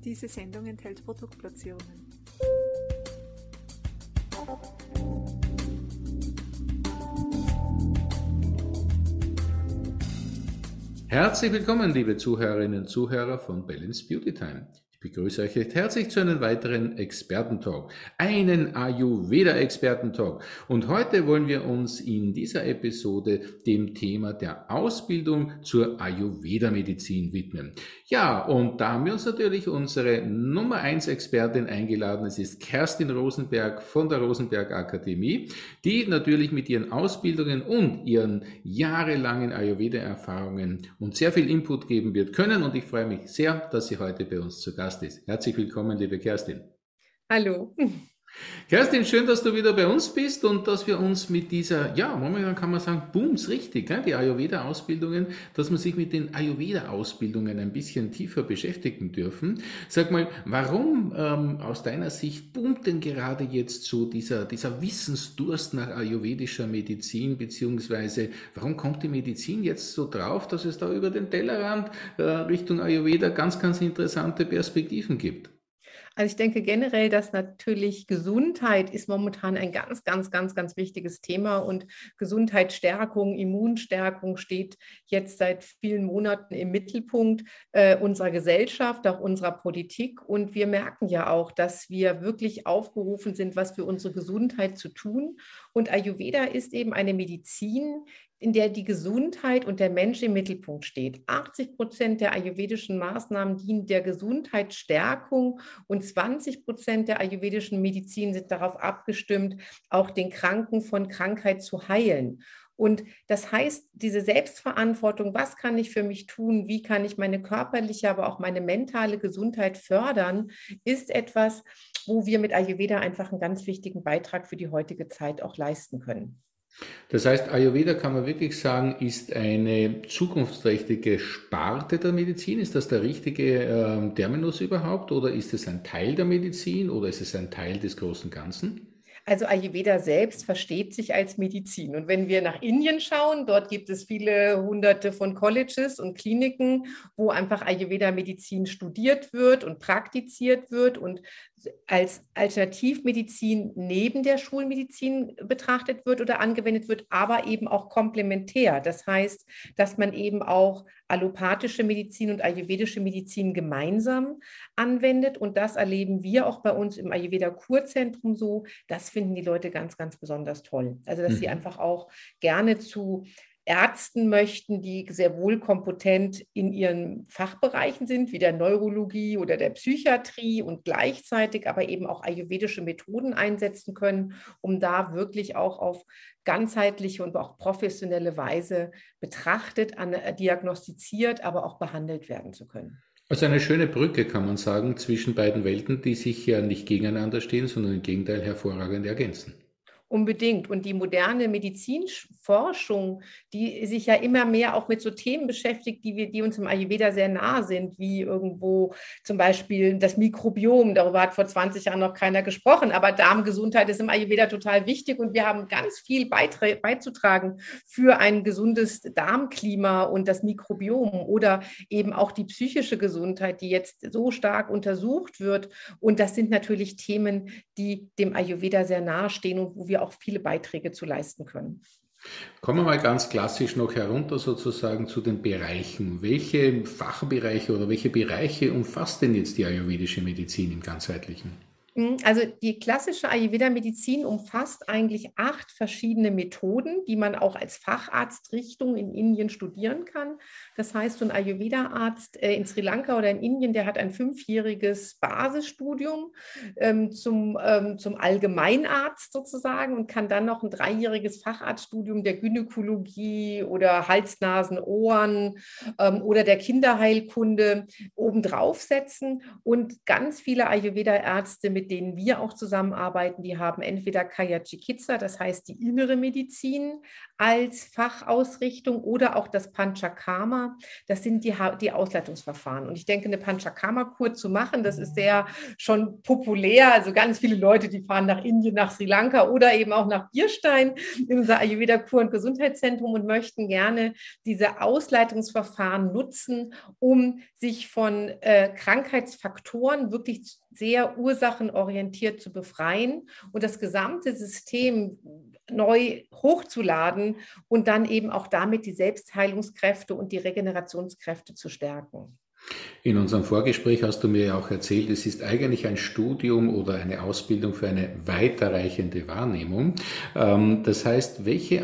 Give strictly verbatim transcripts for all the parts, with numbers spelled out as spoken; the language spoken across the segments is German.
Diese Sendung enthält Produktplatzierungen. Herzlich willkommen, liebe Zuhörerinnen und Zuhörer von Balance Beauty Time. Ich begrüße euch recht herzlich zu einem weiteren Expertentalk, einen Ayurveda-Expertentalk. Und heute wollen wir uns in dieser Episode dem Thema der Ausbildung zur Ayurveda-Medizin widmen. Ja, und da haben wir uns natürlich unsere Nummer eins Expertin eingeladen. Es ist Kerstin Rosenberg von der Rosenberg Akademie, die natürlich mit ihren Ausbildungen und ihren jahrelangen Ayurveda-Erfahrungen uns sehr viel Input geben wird können. Und ich freue mich sehr, dass sie heute bei uns zu Gast ist. Herzlich willkommen, liebe Kerstin. Hallo. Kerstin, schön, dass du wieder bei uns bist und dass wir uns mit dieser, ja, momentan kann man sagen, Booms, richtig, ne? Die Ayurveda-Ausbildungen, dass man sich mit den Ayurveda-Ausbildungen ein bisschen tiefer beschäftigen dürfen. Sag mal, warum ähm, aus deiner Sicht boomt denn gerade jetzt so dieser, dieser Wissensdurst nach ayurvedischer Medizin, beziehungsweise warum kommt die Medizin jetzt so drauf, dass es da über den Tellerrand äh, Richtung Ayurveda ganz, ganz interessante Perspektiven gibt? Also ich denke generell, dass natürlich Gesundheit ist momentan ein ganz, ganz, ganz, ganz wichtiges Thema und Gesundheitsstärkung, Immunstärkung steht jetzt seit vielen Monaten im Mittelpunkt äh, unserer Gesellschaft, auch unserer Politik. Und wir merken ja auch, dass wir wirklich aufgerufen sind, was für unsere Gesundheit zu tun. Und Ayurveda ist eben eine Medizin, in der die Gesundheit und der Mensch im Mittelpunkt steht. achtzig Prozent der ayurvedischen Maßnahmen dienen der Gesundheitsstärkung und zwanzig Prozent der ayurvedischen Medizin sind darauf abgestimmt, auch den Kranken von Krankheit zu heilen. Und das heißt, diese Selbstverantwortung, was kann ich für mich tun, wie kann ich meine körperliche, aber auch meine mentale Gesundheit fördern, ist etwas, wo wir mit Ayurveda einfach einen ganz wichtigen Beitrag für die heutige Zeit auch leisten können. Das heißt, Ayurveda kann man wirklich sagen, ist eine zukunftsträchtige Sparte der Medizin. Ist das der richtige äh, Terminus überhaupt? Oder ist es ein Teil der Medizin oder ist es ein Teil des großen Ganzen? Also Ayurveda selbst versteht sich als Medizin. Und wenn wir nach Indien schauen, dort gibt es viele hunderte von Colleges und Kliniken, wo einfach Ayurveda-Medizin studiert wird und praktiziert wird und als Alternativmedizin neben der Schulmedizin betrachtet wird oder angewendet wird, aber eben auch komplementär. Das heißt, dass man eben auch allopathische Medizin und ayurvedische Medizin gemeinsam anwendet. Und das erleben wir auch bei uns im Ayurveda-Kurzentrum so. Das finden die Leute ganz, ganz besonders toll. Also, dass mhm. sie einfach auch gerne zu Ärzten möchten, die sehr wohl kompetent in ihren Fachbereichen sind, wie der Neurologie oder der Psychiatrie und gleichzeitig aber eben auch ayurvedische Methoden einsetzen können, um da wirklich auch auf ganzheitliche und auch professionelle Weise betrachtet, diagnostiziert, aber auch behandelt werden zu können. Also eine schöne Brücke, kann man sagen, zwischen beiden Welten, die sich ja nicht gegeneinander stehen, sondern im Gegenteil hervorragend ergänzen. Unbedingt. Und die moderne Medizinforschung, die sich ja immer mehr auch mit so Themen beschäftigt, die, wir, die uns im Ayurveda sehr nah sind, wie irgendwo zum Beispiel das Mikrobiom. Darüber hat vor zwanzig Jahren noch keiner gesprochen, aber Darmgesundheit ist im Ayurveda total wichtig und wir haben ganz viel beitre- beizutragen für ein gesundes Darmklima und das Mikrobiom oder eben auch die psychische Gesundheit, die jetzt so stark untersucht wird. Und das sind natürlich Themen, die dem Ayurveda sehr nahe stehen und wo wir auch viele Beiträge zu leisten können. Kommen wir mal ganz klassisch noch herunter sozusagen zu den Bereichen. Welche Fachbereiche oder welche Bereiche umfasst denn jetzt die ayurvedische Medizin im Ganzheitlichen? Also die klassische Ayurveda-Medizin umfasst eigentlich acht verschiedene Methoden, die man auch als Facharztrichtung in Indien studieren kann. Das heißt, so ein Ayurveda-Arzt in Sri Lanka oder in Indien, der hat ein fünfjähriges Basisstudium ähm, zum, ähm, zum Allgemeinarzt sozusagen und kann dann noch ein dreijähriges Facharztstudium der Gynäkologie oder Hals, Nasen, Ohren ähm, oder der Kinderheilkunde obendrauf setzen. Und ganz viele Ayurveda-Ärzte mit mit denen wir auch zusammenarbeiten, die haben entweder Kaya Chikitsa, das heißt die innere Medizin, als Fachausrichtung oder auch das Panchakarma. Das sind die, die Ausleitungsverfahren. Und ich denke, eine Panchakarma-Kur zu machen, das ist sehr schon populär. Also ganz viele Leute, die fahren nach Indien, nach Sri Lanka oder eben auch nach Bierstein in unser Ayurveda-Kur- und Gesundheitszentrum und möchten gerne diese Ausleitungsverfahren nutzen, um sich von äh, Krankheitsfaktoren wirklich sehr ursachenorientiert zu befreien und das gesamte System neu hochzuladen und dann eben auch damit die Selbstheilungskräfte und die Regenerationskräfte zu stärken. In unserem Vorgespräch hast du mir ja auch erzählt, es ist eigentlich ein Studium oder eine Ausbildung für eine weiterreichende Wahrnehmung. Das heißt, welche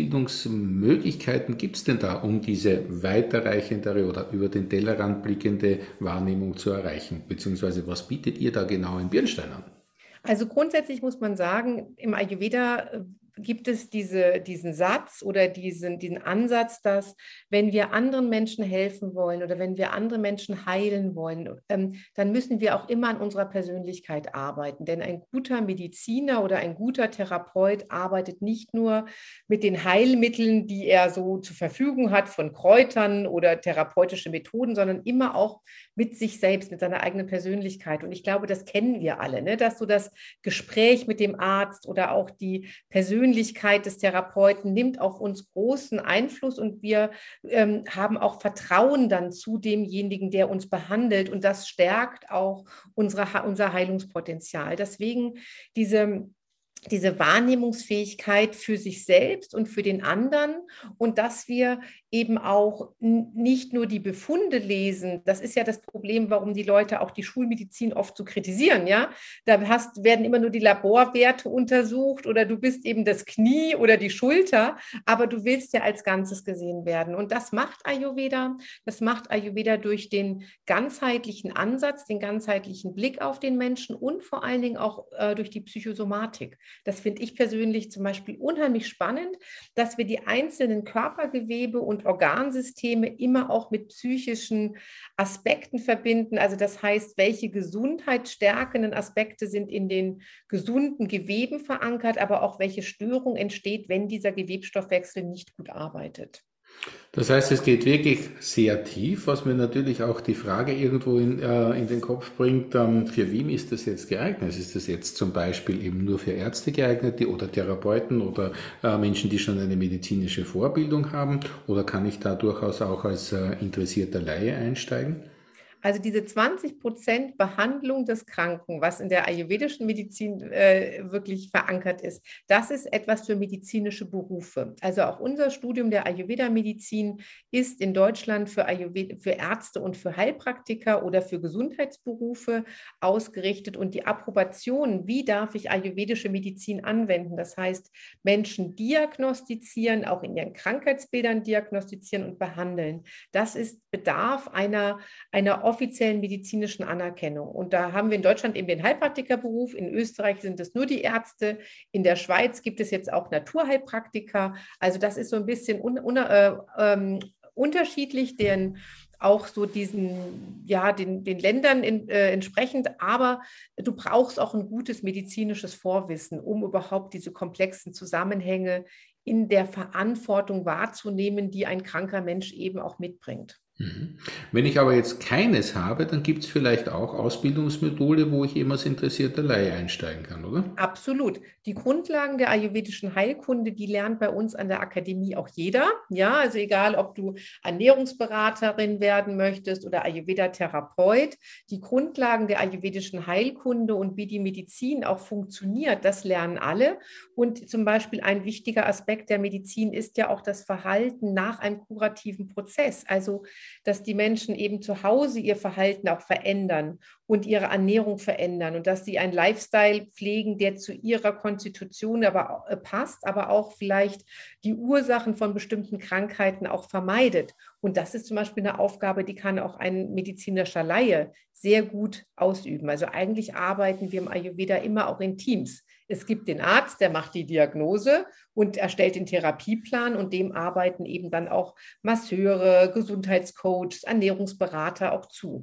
Ausbildungsmöglichkeiten gibt es denn da, um diese weiterreichendere oder über den Tellerrand blickende Wahrnehmung zu erreichen? Beziehungsweise was bietet ihr da genau in Bierstein an? Also grundsätzlich muss man sagen, im Ayurveda gibt es diese, diesen Satz oder diesen, diesen Ansatz, dass wenn wir anderen Menschen helfen wollen oder wenn wir andere Menschen heilen wollen, ähm, dann müssen wir auch immer an unserer Persönlichkeit arbeiten. Denn ein guter Mediziner oder ein guter Therapeut arbeitet nicht nur mit den Heilmitteln, die er so zur Verfügung hat, von Kräutern oder therapeutische Methoden, sondern immer auch mit sich selbst, mit seiner eigenen Persönlichkeit. Und ich glaube, das kennen wir alle, ne? Dass so das Gespräch mit dem Arzt oder auch die Persönlichkeit des Therapeuten nimmt auf uns großen Einfluss und wir ähm, haben auch Vertrauen dann zu demjenigen, der uns behandelt und das stärkt auch unsere, unser Heilungspotenzial. Deswegen diese diese Wahrnehmungsfähigkeit für sich selbst und für den anderen und dass wir eben auch nicht nur die Befunde lesen. Das ist ja das Problem, warum die Leute auch die Schulmedizin oft so kritisieren. Ja? Da hast, werden immer nur die Laborwerte untersucht oder du bist eben das Knie oder die Schulter, aber du willst ja als Ganzes gesehen werden. Und das macht Ayurveda. Das macht Ayurveda durch den ganzheitlichen Ansatz, den ganzheitlichen Blick auf den Menschen und vor allen Dingen auch äh, durch die Psychosomatik. Das finde ich persönlich zum Beispiel unheimlich spannend, dass wir die einzelnen Körpergewebe und Organsysteme immer auch mit psychischen Aspekten verbinden. Also das heißt, welche gesundheitsstärkenden Aspekte sind in den gesunden Geweben verankert, aber auch welche Störung entsteht, wenn dieser Gewebsstoffwechsel nicht gut arbeitet. Das heißt, es geht wirklich sehr tief, was mir natürlich auch die Frage irgendwo in, äh, in den Kopf bringt, ähm, für wen ist das jetzt geeignet? Ist das jetzt zum Beispiel eben nur für Ärzte geeignet die, oder Therapeuten oder äh, Menschen, die schon eine medizinische Vorbildung haben? Oder kann ich da durchaus auch als äh, interessierter Laie einsteigen? Also diese zwanzig Prozent Behandlung des Kranken, was in der ayurvedischen Medizin äh, wirklich verankert ist, das ist etwas für medizinische Berufe. Also auch unser Studium der Ayurveda-Medizin ist in Deutschland für, Ayurveda, für Ärzte und für Heilpraktiker oder für Gesundheitsberufe ausgerichtet. Und die Approbation, wie darf ich ayurvedische Medizin anwenden, das heißt Menschen diagnostizieren, auch in ihren Krankheitsbildern diagnostizieren und behandeln, das ist Bedarf einer, einer offiziellen medizinischen Anerkennung. Und da haben wir in Deutschland eben den Heilpraktikerberuf, in Österreich sind es nur die Ärzte, in der Schweiz gibt es jetzt auch Naturheilpraktiker. Also das ist so ein bisschen un, un, äh, ähm, unterschiedlich, denn auch so diesen, ja, den, den Ländern in, äh, entsprechend, aber du brauchst auch ein gutes medizinisches Vorwissen, um überhaupt diese komplexen Zusammenhänge in der Verantwortung wahrzunehmen, die ein kranker Mensch eben auch mitbringt. Wenn ich aber jetzt keines habe, dann gibt es vielleicht auch Ausbildungsmodule, wo ich eben als interessierter Laie einsteigen kann, oder? Absolut. Die Grundlagen der ayurvedischen Heilkunde, die lernt bei uns an der Akademie auch jeder. Ja, also egal, ob du Ernährungsberaterin werden möchtest oder Ayurveda-Therapeut. Die Grundlagen der ayurvedischen Heilkunde und wie die Medizin auch funktioniert, das lernen alle. Und zum Beispiel ein wichtiger Aspekt der Medizin ist ja auch das Verhalten nach einem kurativen Prozess. Also dass die Menschen eben zu Hause ihr Verhalten auch verändern und ihre Ernährung verändern und dass sie einen Lifestyle pflegen, der zu ihrer Konstitution aber passt, aber auch vielleicht die Ursachen von bestimmten Krankheiten auch vermeidet. Und das ist zum Beispiel eine Aufgabe, die kann auch ein medizinischer Laie sehr gut ausüben. Also eigentlich arbeiten wir im Ayurveda immer auch in Teams. Es gibt den Arzt, der macht die Diagnose und erstellt den Therapieplan und dem arbeiten eben dann auch Masseure, Gesundheitscoaches, Ernährungsberater auch zu.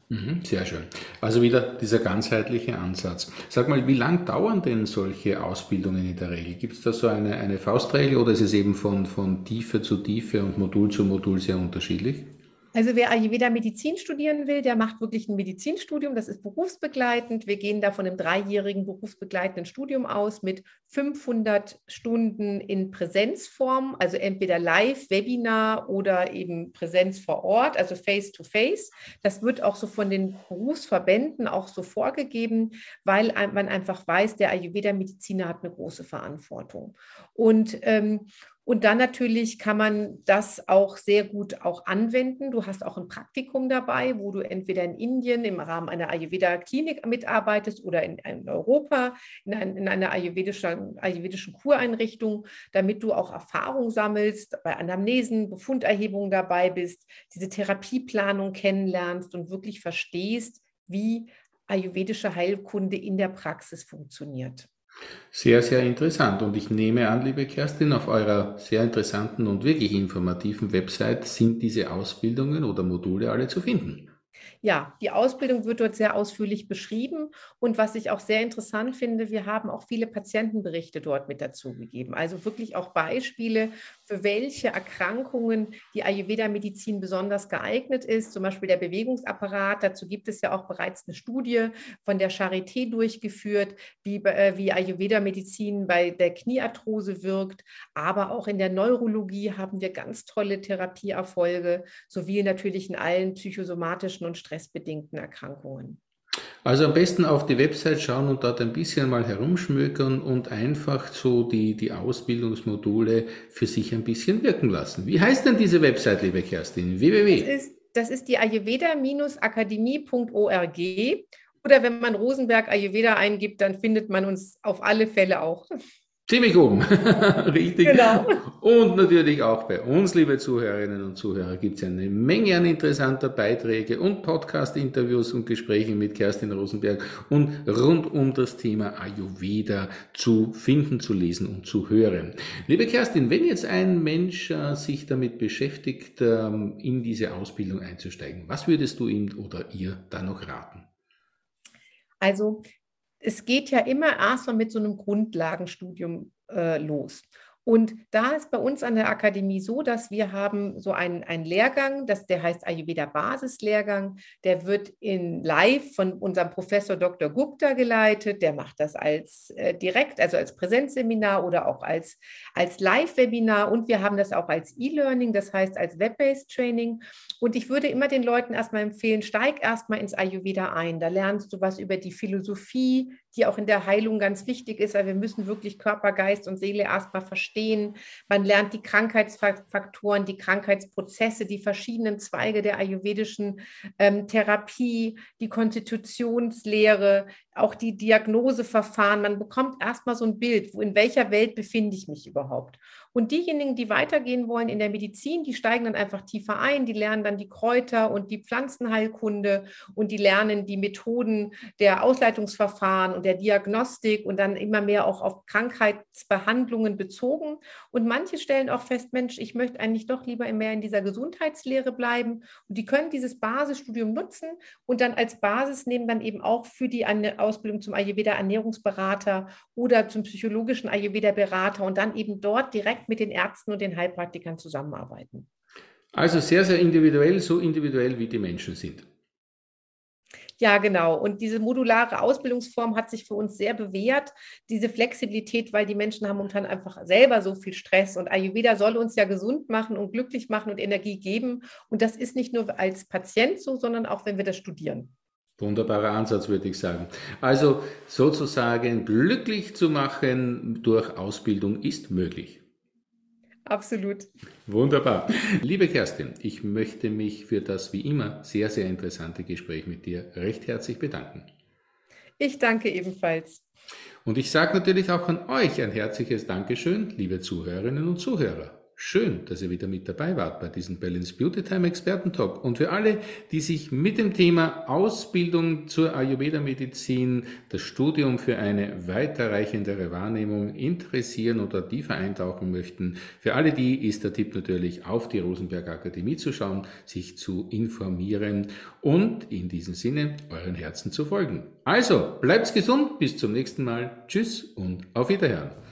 Mhm, sehr schön. Also wieder dieser ganzheitliche Ansatz. Sag mal, wie lang dauern denn solche Ausbildungen in der Regel? Gibt es da so eine, eine Faustregel oder ist es eben von, von Tiefe zu Tiefe und Modul zu Modul sehr unterschiedlich? Also wer Ayurveda Medizin studieren will, der macht wirklich ein Medizinstudium. Das ist berufsbegleitend. Wir gehen da von einem dreijährigen berufsbegleitenden Studium aus mit fünfhundert Stunden in Präsenzform, also entweder Live-Webinar oder eben Präsenz vor Ort, also Face-to-Face. Das wird auch so von den Berufsverbänden auch so vorgegeben, weil man einfach weiß, der Ayurveda-Mediziner hat eine große Verantwortung. Und ähm, Und dann natürlich kann man das auch sehr gut auch anwenden. Du hast auch ein Praktikum dabei, wo du entweder in Indien im Rahmen einer Ayurveda-Klinik mitarbeitest oder in, in Europa in, ein, in einer ayurvedischen, ayurvedischen Kureinrichtung, damit du auch Erfahrung sammelst, bei Anamnesen, Befunderhebungen dabei bist, diese Therapieplanung kennenlernst und wirklich verstehst, wie ayurvedische Heilkunde in der Praxis funktioniert. Sehr, sehr interessant. Und ich nehme an, liebe Kerstin, auf eurer sehr interessanten und wirklich informativen Website sind diese Ausbildungen oder Module alle zu finden. Ja, die Ausbildung wird dort sehr ausführlich beschrieben. Und was ich auch sehr interessant finde, wir haben auch viele Patientenberichte dort mit dazu gegeben. Also wirklich auch Beispiele, für welche Erkrankungen die Ayurveda-Medizin besonders geeignet ist. Zum Beispiel der Bewegungsapparat. Dazu gibt es ja auch bereits eine Studie von der Charité durchgeführt, wie, äh, wie Ayurveda-Medizin bei der Kniearthrose wirkt. Aber auch in der Neurologie haben wir ganz tolle Therapieerfolge, sowie natürlich in allen psychosomatischen und stressbedingten Erkrankungen. Also am besten auf die Website schauen und dort ein bisschen mal herumschmökern und einfach so die, die Ausbildungsmodule für sich ein bisschen wirken lassen. Wie heißt denn diese Website, liebe Kerstin? w w w. Das ist, das ist die ayurveda akademie punkt org. Oder wenn man Rosenberg Ayurveda eingibt, dann findet man uns auf alle Fälle auch. Ziemlich oben, richtig. Genau. Und natürlich auch bei uns, liebe Zuhörerinnen und Zuhörer, gibt es eine Menge an interessanter Beiträge und Podcast-Interviews und Gespräche mit Kerstin Rosenberg und rund um das Thema Ayurveda zu finden, zu lesen und zu hören. Liebe Kerstin, wenn jetzt ein Mensch äh, sich damit beschäftigt, ähm, in diese Ausbildung einzusteigen, was würdest du ihm oder ihr da noch raten? Also es geht ja immer erstmal mit so einem Grundlagenstudium äh, los. Und da ist bei uns an der Akademie so, dass wir haben so einen, einen Lehrgang, das, der heißt Ayurveda-Basislehrgang, der wird in live von unserem Professor Doktor Gupta geleitet, der macht das als äh, direkt, also als Präsenzseminar oder auch als, als Live-Webinar und wir haben das auch als E-Learning, das heißt als Web-Based Training. Und ich würde immer den Leuten erstmal empfehlen, steig erstmal ins Ayurveda ein, da lernst du was über die Philosophie, die auch in der Heilung ganz wichtig ist, weil wir müssen wirklich Körper, Geist und Seele erstmal verstehen. Man lernt die Krankheitsfaktoren, die Krankheitsprozesse, die verschiedenen Zweige der ayurvedischen ähm, Therapie, die Konstitutionslehre, auch die Diagnoseverfahren. Man bekommt erstmal so ein Bild, wo, in welcher Welt befinde ich mich überhaupt. Und diejenigen, die weitergehen wollen in der Medizin, die steigen dann einfach tiefer ein, die lernen dann die Kräuter und die Pflanzenheilkunde und die lernen die Methoden der Ausleitungsverfahren und der Diagnostik und dann immer mehr auch auf Krankheitsbehandlungen bezogen. Und manche stellen auch fest, Mensch, ich möchte eigentlich doch lieber mehr in dieser Gesundheitslehre bleiben. Und die können dieses Basisstudium nutzen und dann als Basis nehmen dann eben auch für die Ausbildung zum Ayurveda-Ernährungsberater oder zum psychologischen Ayurveda-Berater und dann eben dort direkt mit den Ärzten und den Heilpraktikern zusammenarbeiten. Also sehr, sehr individuell, so individuell wie die Menschen sind. Ja, genau. Und diese modulare Ausbildungsform hat sich für uns sehr bewährt, diese Flexibilität, weil die Menschen haben momentan einfach selber so viel Stress und Ayurveda soll uns ja gesund machen und glücklich machen und Energie geben. Und das ist nicht nur als Patient so, sondern auch, wenn wir das studieren. Wunderbarer Ansatz, würde ich sagen. Also sozusagen glücklich zu machen durch Ausbildung ist möglich. Absolut. Wunderbar. Liebe Kerstin, ich möchte mich für das wie immer sehr, sehr interessante Gespräch mit dir recht herzlich bedanken. Ich danke ebenfalls. Und ich sage natürlich auch an euch ein herzliches Dankeschön, liebe Zuhörerinnen und Zuhörer. Schön, dass ihr wieder mit dabei wart bei diesem Balance Beauty Time Experten-Talk. Und für alle, die sich mit dem Thema Ausbildung zur Ayurveda-Medizin, das Studium für eine weiterreichendere Wahrnehmung interessieren oder tiefer eintauchen möchten, für alle die ist der Tipp natürlich, auf die Rosenberg Akademie zu schauen, sich zu informieren und in diesem Sinne euren Herzen zu folgen. Also, bleibt's gesund, bis zum nächsten Mal. Tschüss und auf Wiederhören.